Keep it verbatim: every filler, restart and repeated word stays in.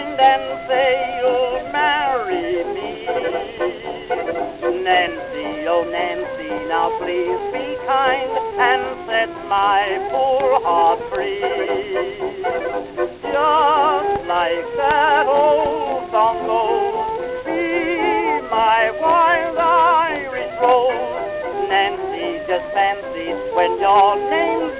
kind and say you'll marry me. Nancy, oh Nancy, now please be kind and set my poor heart free. Just like that old song goes, be my wild Irish rose. Nancy, just fancy when your name's